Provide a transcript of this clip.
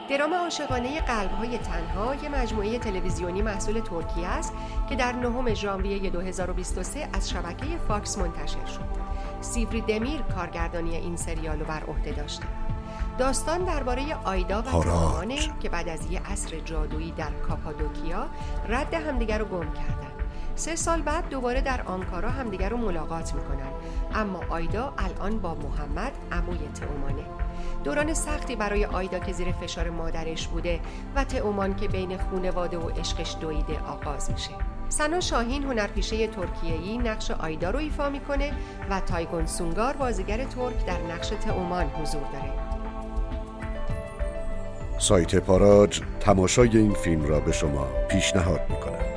درام عاشقانه قلب‌های تنها یک مجموعه تلویزیونی محصول ترکیه است که در 9 ژانویه 2023 از شبکه فاکس منتشر شد. سیفری دمیر کارگردانی این سریال رو بر عهده داشته. داستان درباره آیدا و تئومانه که بعد از یک عصر جادویی در کاپادوکیا رد همدیگر رو گم کردن. 3 سال بعد دوباره در آنکارا همدیگر رو ملاقات میکنن، اما آیدا الان با محمد عموی تئومانه. دوران سختی برای آیدا که زیر فشار مادرش بوده و تئومان که بین خانواده و عشقش دویده آغاز میشه. سنا شاهین هنرپیشه ترکیه‌ای نقش آیدا رو ایفا میکنه و تایگون سونگار بازیگر ترک در نقش تئومان حضور داره. سایت پاراج تماشای این فیلم را به شما پیشنهاد می‌کند.